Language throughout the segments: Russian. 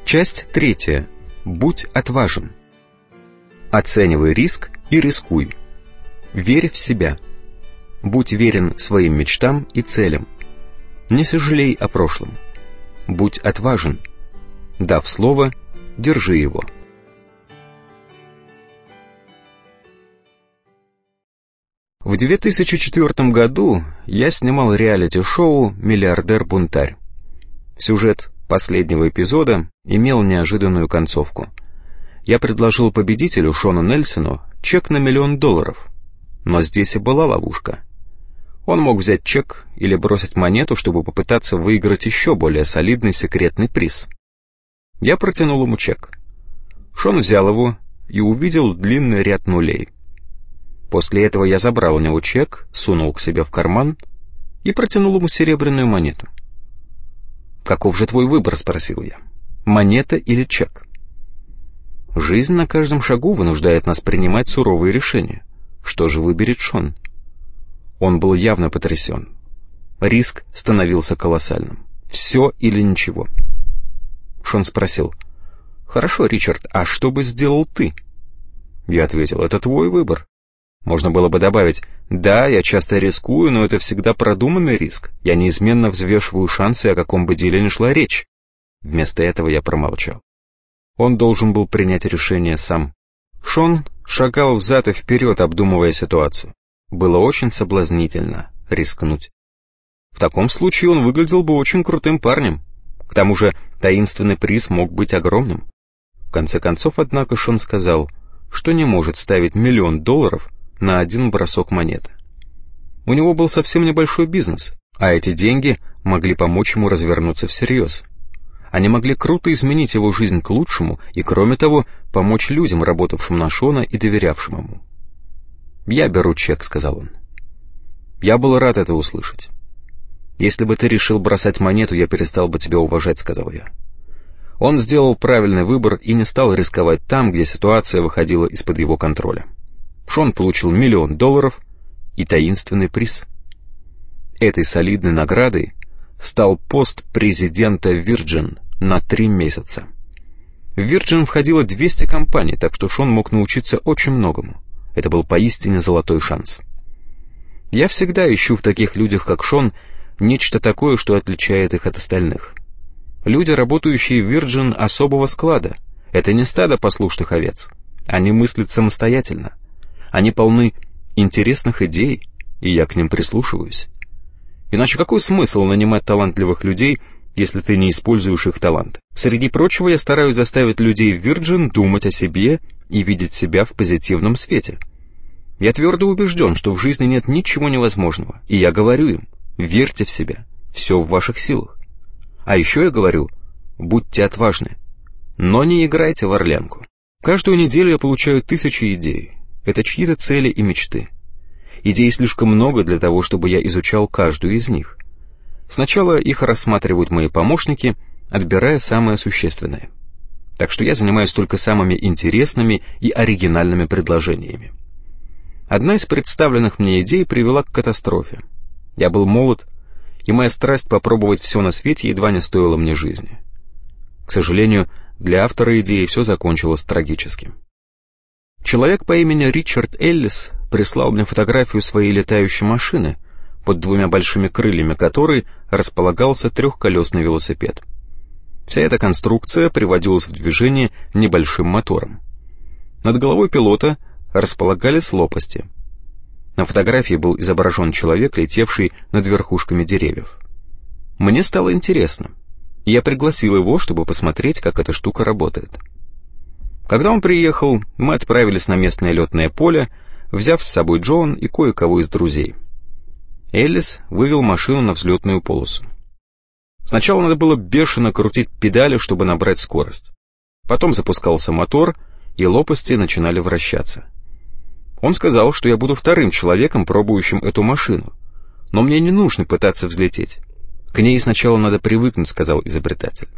Часть 3. Будь отважен. Оценивай риск и рискуй. Верь в себя. Будь верен своим мечтам и целям. Не сожалей о прошлом. Будь отважен. Дав слово, держи его. В 2004 году я снимал реалити-шоу «Миллиардер-бунтарь». Сюжет последнего эпизода имел неожиданную концовку. Я предложил победителю Шону Нельсону чек на $1 миллион, но здесь и была ловушка. Он мог взять чек или бросить монету, чтобы попытаться выиграть еще более солидный секретный приз. Я протянул ему чек. Шон взял его и увидел длинный ряд нулей. После этого я забрал у него чек, сунул к себе в карман и протянул ему серебряную монету. «Каков же твой выбор?» — спросил я. «Монета или чек?» Жизнь на каждом шагу вынуждает нас принимать суровые решения. Что же выберет Шон? Он был явно потрясен. Риск становился колоссальным. Все или ничего. Шон спросил: «Хорошо, Ричард, а что бы сделал ты?» Я ответил: «Это твой выбор». Можно было бы добавить: «Да, я часто рискую, но это всегда продуманный риск. Я неизменно взвешиваю шансы, о каком бы деле ни шла речь». Вместо этого я промолчал. Он должен был принять решение сам. Шон шагал взад и вперед, обдумывая ситуацию. Было очень соблазнительно рискнуть. В таком случае он выглядел бы очень крутым парнем. К тому же таинственный приз мог быть огромным. В конце концов, однако, Шон сказал, что не может ставить $1 миллион на один бросок монеты. У него был совсем небольшой бизнес, а эти деньги могли помочь ему развернуться всерьез. Они могли круто изменить его жизнь к лучшему и, кроме того, помочь людям, работавшим на Шона и доверявшим ему. «Я беру чек», — сказал он. Я был рад это услышать. «Если бы ты решил бросать монету, я перестал бы тебя уважать», — сказал я. Он сделал правильный выбор и не стал рисковать там, где ситуация выходила из-под его контроля. Шон получил $1 миллион и таинственный приз. Этой солидной наградой стал пост президента Virgin на 3 месяца. В Virgin входило 200 компаний, так что Шон мог научиться очень многому. Это был поистине золотой шанс. Я всегда ищу в таких людях, как Шон, нечто такое, что отличает их от остальных. Люди, работающие в Virgin, особого склада. Это не стадо послушных овец. Они мыслят самостоятельно. Они полны интересных идей, и я к ним прислушиваюсь. Иначе какой смысл нанимать талантливых людей, если ты не используешь их талант? Среди прочего, я стараюсь заставить людей в Virgin думать о себе и видеть себя в позитивном свете. Я твердо убежден, что в жизни нет ничего невозможного, и я говорю им: верьте в себя, все в ваших силах. А еще я говорю: будьте отважны, но не играйте в орлянку. Каждую неделю я получаю 1000 идей. Это чьи-то цели и мечты. Идей слишком много для того, чтобы я изучал каждую из них. Сначала их рассматривают мои помощники, отбирая самое существенное. Так что я занимаюсь только самыми интересными и оригинальными предложениями. Одна из представленных мне идей привела к катастрофе. Я был молод, и моя страсть попробовать все на свете едва не стоила мне жизни. К сожалению, для автора идеи все закончилось трагически. Человек по имени Ричард Эллис прислал мне фотографию своей летающей машины, под 2 большими крыльями которой располагался 3-колесный велосипед. Вся эта конструкция приводилась в движение небольшим мотором. Над головой пилота располагались лопасти. На фотографии был изображен человек, летевший над верхушками деревьев. Мне стало интересно, и я пригласил его, чтобы посмотреть, как эта штука работает. Когда он приехал, мы отправились на местное летное поле, взяв с собой Джон и кое-кого из друзей. Эллис вывел машину на взлетную полосу. Сначала надо было бешено крутить педали, чтобы набрать скорость. Потом запускался мотор, и лопасти начинали вращаться. Он сказал, что я буду вторым человеком, пробующим эту машину, но мне не нужно пытаться взлететь. К ней сначала надо привыкнуть, сказал изобретатель.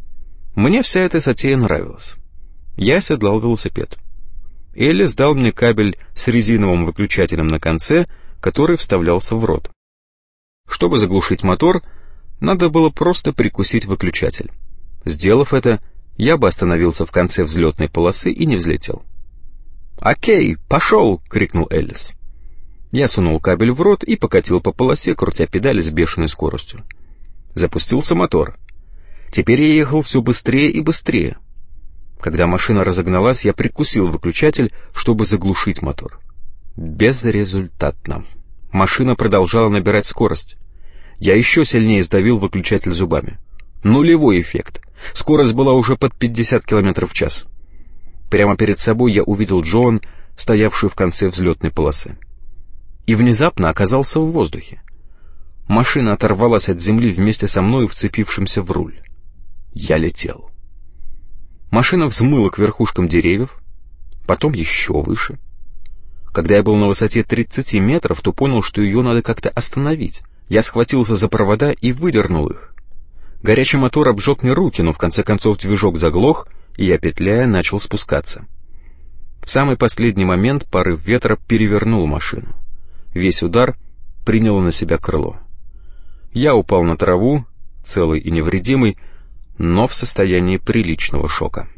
Мне вся эта затея нравилась. Я оседлал велосипед. Эллис дал мне кабель с резиновым выключателем на конце, который вставлялся в рот. Чтобы заглушить мотор, надо было просто прикусить выключатель. Сделав это, я бы остановился в конце взлетной полосы и не взлетел. «Окей, пошел!» — крикнул Эллис. Я сунул кабель в рот и покатил по полосе, крутя педали с бешеной скоростью. Запустился мотор. Теперь я ехал все быстрее и быстрее. Когда машина разогналась, я прикусил выключатель, чтобы заглушить мотор. Безрезультатно. Машина продолжала набирать скорость. Я еще сильнее сдавил выключатель зубами. Нулевой эффект. Скорость была уже под 50 км в час. Прямо перед собой я увидел Джоан, стоявшую в конце взлетной полосы. И внезапно оказался в воздухе. Машина оторвалась от земли вместе со мной, вцепившимся в руль. Я летел. Машина взмыла к верхушкам деревьев, потом еще выше. Когда я был на высоте 30 метров, то понял, что ее надо как-то остановить. Я схватился за провода и выдернул их. Горячий мотор обжег мне руки, но в конце концов движок заглох, и я, петляя, начал спускаться. В самый последний момент порыв ветра перевернул машину. Весь удар принял на себя крыло. Я упал на траву, целый и невредимый, но в состоянии приличного шока.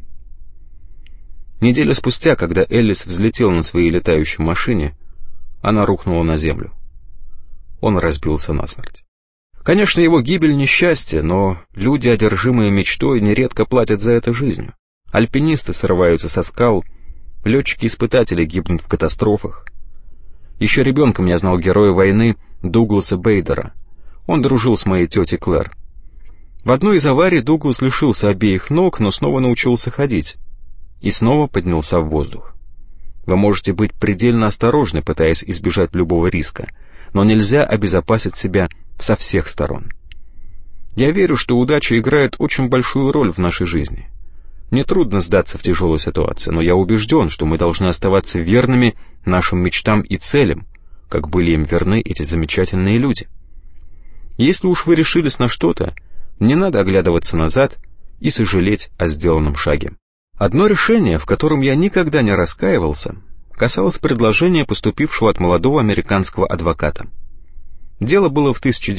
Неделю спустя, когда Эллис взлетел на своей летающей машине, она рухнула на землю. Он разбился насмерть. Конечно, его гибель — несчастье, но люди, одержимые мечтой, нередко платят за это жизнью. Альпинисты срываются со скал, летчики-испытатели гибнут в катастрофах. Еще ребенком я знал героя войны Дугласа Бейдера. Он дружил с моей тетей Клэр. В одной из аварий Дуглас лишился обеих ног, но снова научился ходить. И снова поднялся в воздух. Вы можете быть предельно осторожны, пытаясь избежать любого риска, но нельзя обезопасить себя со всех сторон. Я верю, что удача играет очень большую роль в нашей жизни. Мне трудно сдаться в тяжелой ситуации, но я убежден, что мы должны оставаться верными нашим мечтам и целям, как были им верны эти замечательные люди. Если уж вы решились на что-то, не надо оглядываться назад и сожалеть о сделанном шаге. Одно решение, в котором я никогда не раскаивался, касалось предложения, поступившего от молодого американского адвоката. Дело было в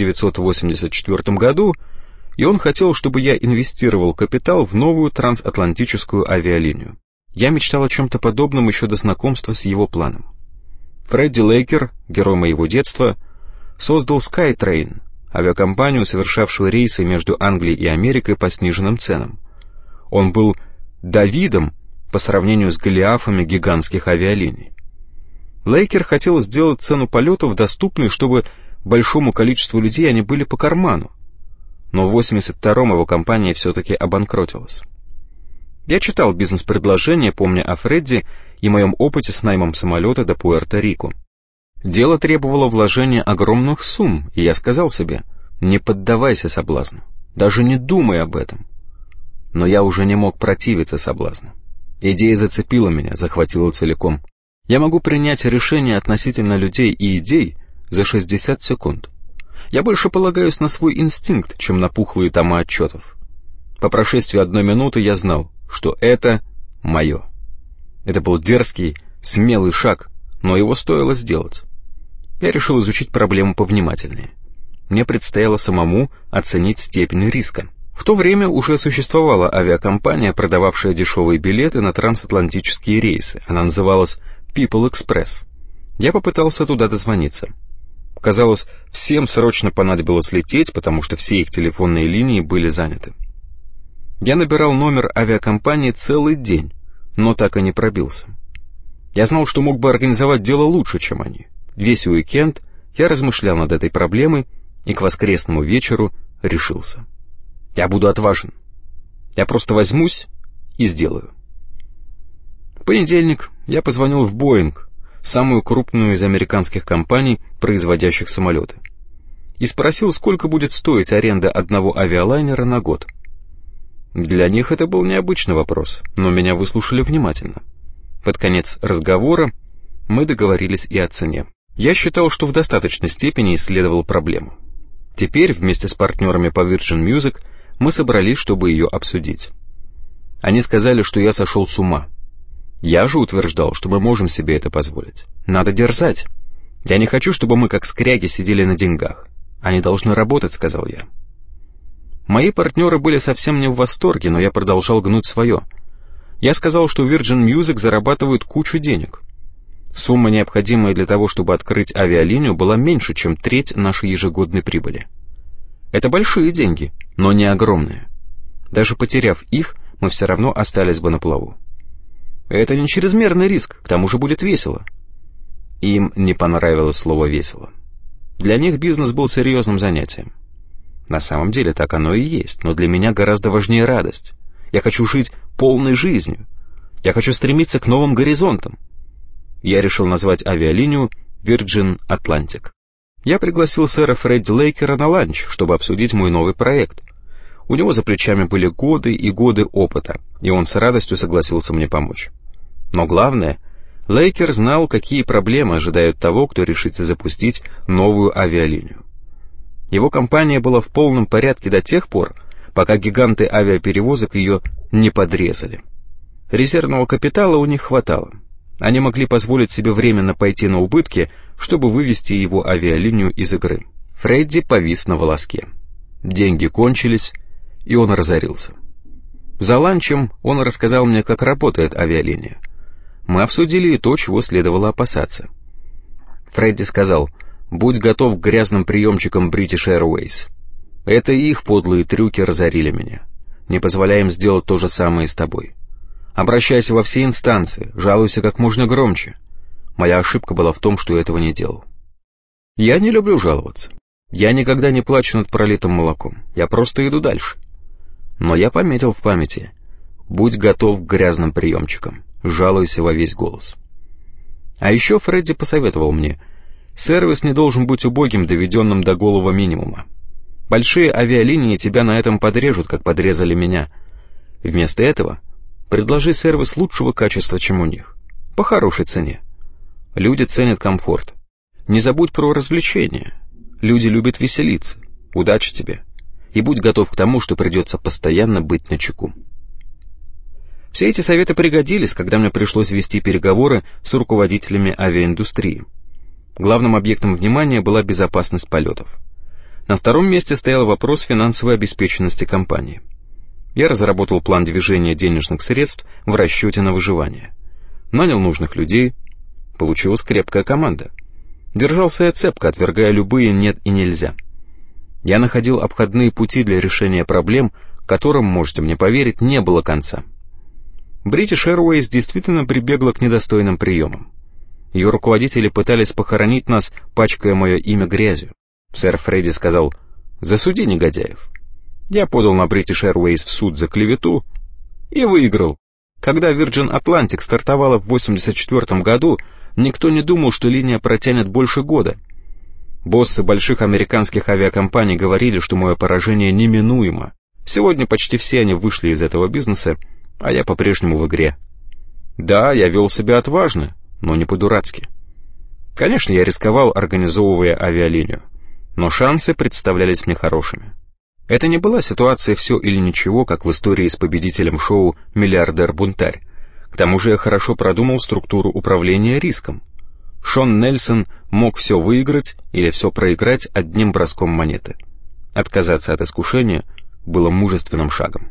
1984 году, и он хотел, чтобы я инвестировал капитал в новую трансатлантическую авиалинию. Я мечтал о чем-то подобном еще до знакомства с его планом. Фредди Лейкер, герой моего детства, создал SkyTrain, авиакомпанию, совершавшую рейсы между Англией и Америкой по сниженным ценам. Он был Давидом по сравнению с Голиафами гигантских авиалиний. Лейкер хотел сделать цену полетов доступной, чтобы большому количеству людей они были по карману. Но в 1982-м его компания все-таки обанкротилась. Я читал бизнес-предложение, помня о Фредди и моем опыте с наймом самолета до Пуэрто-Рико. Дело требовало вложения огромных сумм, и я сказал себе: не поддавайся соблазну, даже не думай об этом. Но я уже не мог противиться соблазну. Идея зацепила меня, захватила целиком. Я могу принять решение относительно людей и идей за 60 секунд. Я больше полагаюсь на свой инстинкт, чем на пухлые тома отчетов. По прошествии 1 минуты я знал, что это мое. Это был дерзкий, смелый шаг, но его стоило сделать. Я решил изучить проблему повнимательнее. Мне предстояло самому оценить степень риска. В то время уже существовала авиакомпания, продававшая дешевые билеты на трансатлантические рейсы. Она называлась People Express. Я попытался туда дозвониться. Казалось, всем срочно понадобилось лететь, потому что все их телефонные линии были заняты. Я набирал номер авиакомпании целый день, но так и не пробился. Я знал, что мог бы организовать дело лучше, чем они. Весь уикенд я размышлял над этой проблемой и к воскресному вечеру решился. Я буду отважен. Я просто возьмусь и сделаю. В понедельник я позвонил в Боинг, самую крупную из американских компаний, производящих самолеты, и спросил, сколько будет стоить аренда одного авиалайнера на год. Для них это был необычный вопрос, но меня выслушали внимательно. Под конец разговора мы договорились и о цене. Я считал, что в достаточной степени исследовал проблему. Теперь вместе с партнерами по Virgin Music мы собрались, чтобы ее обсудить. Они сказали, что я сошел с ума. Я же утверждал, что мы можем себе это позволить. Надо дерзать. Я не хочу, чтобы мы как скряги сидели на деньгах. Они должны работать, сказал я. Мои партнеры были совсем не в восторге, но я продолжал гнуть свое. Я сказал, что Virgin Music зарабатывает кучу денег. Сумма, необходимая для того, чтобы открыть авиалинию, была меньше, чем треть нашей ежегодной прибыли. Это большие деньги, но не огромные. Даже потеряв их, мы все равно остались бы на плаву. Это не чрезмерный риск, к тому же будет весело. Им не понравилось слово «весело». Для них бизнес был серьезным занятием. На самом деле так оно и есть, но для меня гораздо важнее радость. Я хочу жить полной жизнью. Я хочу стремиться к новым горизонтам. Я решил назвать авиалинию Virgin Atlantic. Я пригласил сэра Фредди Лейкера на ланч, чтобы обсудить мой новый проект. У него за плечами были годы и годы опыта, и он с радостью согласился мне помочь. Но главное, Лейкер знал, какие проблемы ожидают того, кто решится запустить новую авиалинию. Его компания была в полном порядке до тех пор, пока гиганты авиаперевозок ее не подрезали. Резервного капитала у них хватало. Они могли позволить себе временно пойти на убытки, чтобы вывести его авиалинию из игры. Фредди повис на волоске. Деньги кончились, и он разорился. За ланчем он рассказал мне, как работает авиалиния. Мы обсудили и то, чего следовало опасаться. Фредди сказал: «Будь готов к грязным приемчикам British Airways. Это их подлые трюки разорили меня. Не позволяй им сделать то же самое с тобой. Обращайся во все инстанции, жалуйся как можно громче». Моя ошибка была в том, что этого не делал. Я не люблю жаловаться. Я никогда не плачу над пролитым молоком. Я просто иду дальше. Но я пометил в памяти: будь готов к грязным приемчикам, жалуйся во весь голос. А еще Фредди посоветовал мне: сервис не должен быть убогим, доведенным до голого минимума. Большие авиалинии тебя на этом подрежут, как подрезали меня. Вместо этого предложи сервис лучшего качества, чем у них, по хорошей цене. Люди ценят комфорт. Не забудь про развлечения. Люди любят веселиться. Удачи тебе. И будь готов к тому, что придется постоянно быть начеку. Все эти советы пригодились, когда мне пришлось вести переговоры с руководителями авиаиндустрии. Главным объектом внимания была безопасность полетов. На втором месте стоял вопрос финансовой обеспеченности компании. Я разработал план движения денежных средств в расчете на выживание. Нанял нужных людей. Получилась крепкая команда. Держался я цепко, отвергая любые «нет» и «нельзя». Я находил обходные пути для решения проблем, которым, можете мне поверить, не было конца. British Airways действительно прибегла к недостойным приемам. Ее руководители пытались похоронить нас, пачкая мое имя грязью. Сэр Фредди сказал: «Засуди негодяев». Я подал на British Airways в суд за клевету и выиграл. Когда Virgin Atlantic стартовала в 1984 году, никто не думал, что линия протянет больше года. Боссы больших американских авиакомпаний говорили, что мое поражение неминуемо. Сегодня почти все они вышли из этого бизнеса, а я по-прежнему в игре. Да, я вел себя отважно, но не по-дурацки. Конечно, я рисковал, организовывая авиалинию, но шансы представлялись мне хорошими. Это не была ситуация «все или ничего», как в истории с победителем шоу «Миллиардер-бунтарь». К тому же я хорошо продумал структуру управления риском. Шон Нельсон мог все выиграть или все проиграть одним броском монеты. Отказаться от искушения было мужественным шагом.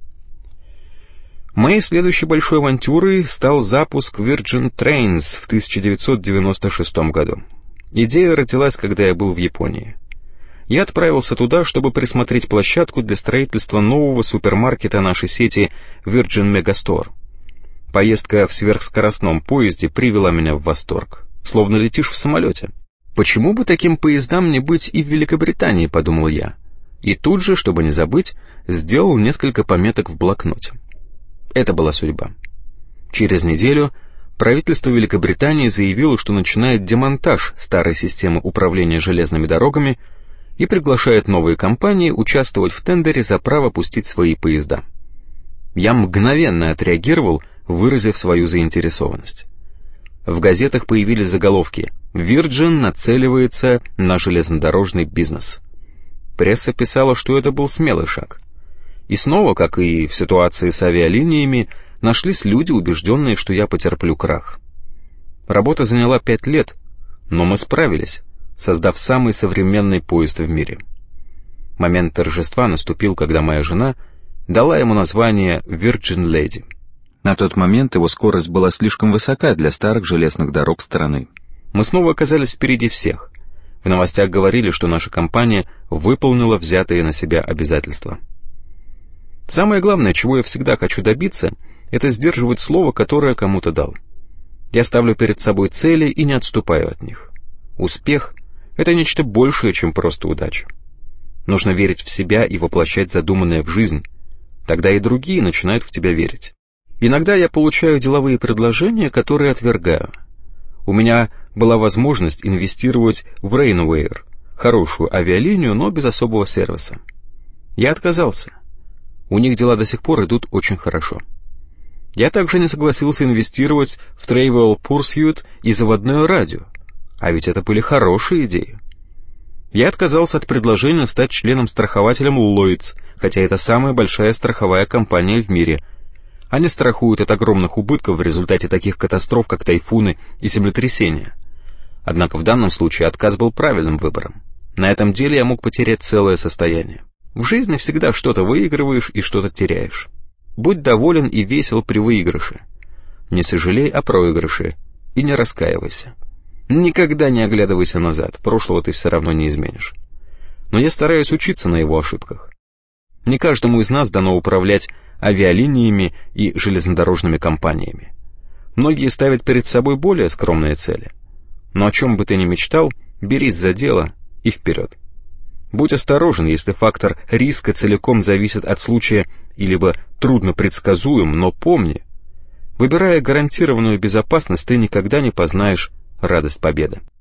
Моей следующей большой авантюрой стал запуск Virgin Trains в 1996 году. Идея родилась, когда я был в Японии. Я отправился туда, чтобы присмотреть площадку для строительства нового супермаркета нашей сети Virgin Megastore. Поездка в сверхскоростном поезде привела меня в восторг. Словно летишь в самолете. Почему бы таким поездам не быть и в Великобритании, подумал я. И тут же, чтобы не забыть, сделал несколько пометок в блокноте. Это была судьба. Через неделю правительство Великобритании заявило, что начинает демонтаж старой системы управления железными дорогами и приглашает новые компании участвовать в тендере за право пустить свои поезда. Я мгновенно отреагировал, выразив свою заинтересованность. В газетах появились заголовки: «Virgin нацеливается на железнодорожный бизнес». Пресса писала, что это был смелый шаг. И снова, как и в ситуации с авиалиниями, нашлись люди, убежденные, что я потерплю крах. Работа заняла 5 лет, но мы справились, создав самый современный поезд в мире. Момент торжества наступил, когда моя жена дала ему название Virgin Lady. На тот момент его скорость была слишком высока для старых железных дорог страны. Мы снова оказались впереди всех. В новостях говорили, что наша компания выполнила взятые на себя обязательства. Самое главное, чего я всегда хочу добиться, это сдерживать слово, которое кому-то дал. Я ставлю перед собой цели и не отступаю от них. Успех — это нечто большее, чем просто удача. Нужно верить в себя и воплощать задуманное в жизнь. Тогда и другие начинают в тебя верить. Иногда я получаю деловые предложения, которые отвергаю. У меня была возможность инвестировать в Rainwear, хорошую авиалинию, но без особого сервиса. Я отказался. У них дела до сих пор идут очень хорошо. Я также не согласился инвестировать в Travel Pursuit и заводное радио, а ведь это были хорошие идеи. Я отказался от предложения стать членом-страхователем Lloyd's, хотя это самая большая страховая компания в мире. Они страхуют от огромных убытков в результате таких катастроф, как тайфуны и землетрясения. Однако в данном случае отказ был правильным выбором. На этом деле я мог потерять целое состояние. В жизни всегда что-то выигрываешь и что-то теряешь. Будь доволен и весел при выигрыше. Не сожалей о проигрыше и не раскаивайся. Никогда не оглядывайся назад, прошлого ты все равно не изменишь. Но я стараюсь учиться на его ошибках. Не каждому из нас дано управлять авиалиниями и железнодорожными компаниями. Многие ставят перед собой более скромные цели. Но о чем бы ты ни мечтал, берись за дело и вперед. Будь осторожен, если фактор риска целиком зависит от случая и либо трудно предсказуем, но помни, выбирая гарантированную безопасность, ты никогда не познаешь радость победы.